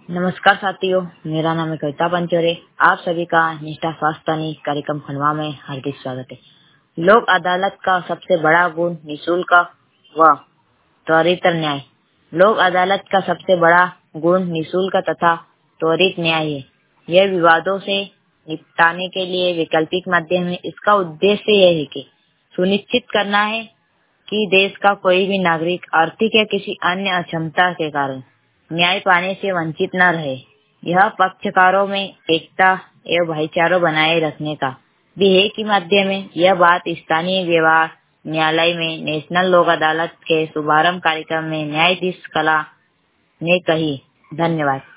नमस्कार साथियों, मेरा नाम है कविता पंचोरे। आप सभी का निष्ठा स्वास्थ्य कार्यक्रम खंडवा में हार्दिक स्वागत है। लोक अदालत का सबसे बड़ा गुण निःशुल्क व त्वरित न्याय। लोक अदालत का सबसे बड़ा गुण निःशुल्क तथा त्वरित न्याय है। यह विवादों से निपटाने के लिए वैकल्पिक माध्यम है। इसका उद्देश्य यह है कि सुनिश्चित करना है कि देश का कोई भी नागरिक आर्थिक या किसी अन्य अक्षमता के कारण न्याय पाने से वंचित न रहे। यह पक्षकारों में एकता एवं भाईचारा बनाए रखने का भी है कि माध्यम है। यह बात स्थानीय व्यवहार न्यायालय में नेशनल लोक अदालत के शुभारंभ कार्यक्रम में न्यायाधीश कला ने कही। धन्यवाद।